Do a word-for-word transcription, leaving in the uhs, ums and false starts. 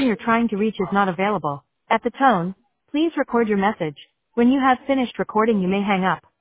person you're trying to reach is not available. At the tone, please record your message. When you have finished recording, you may hang up.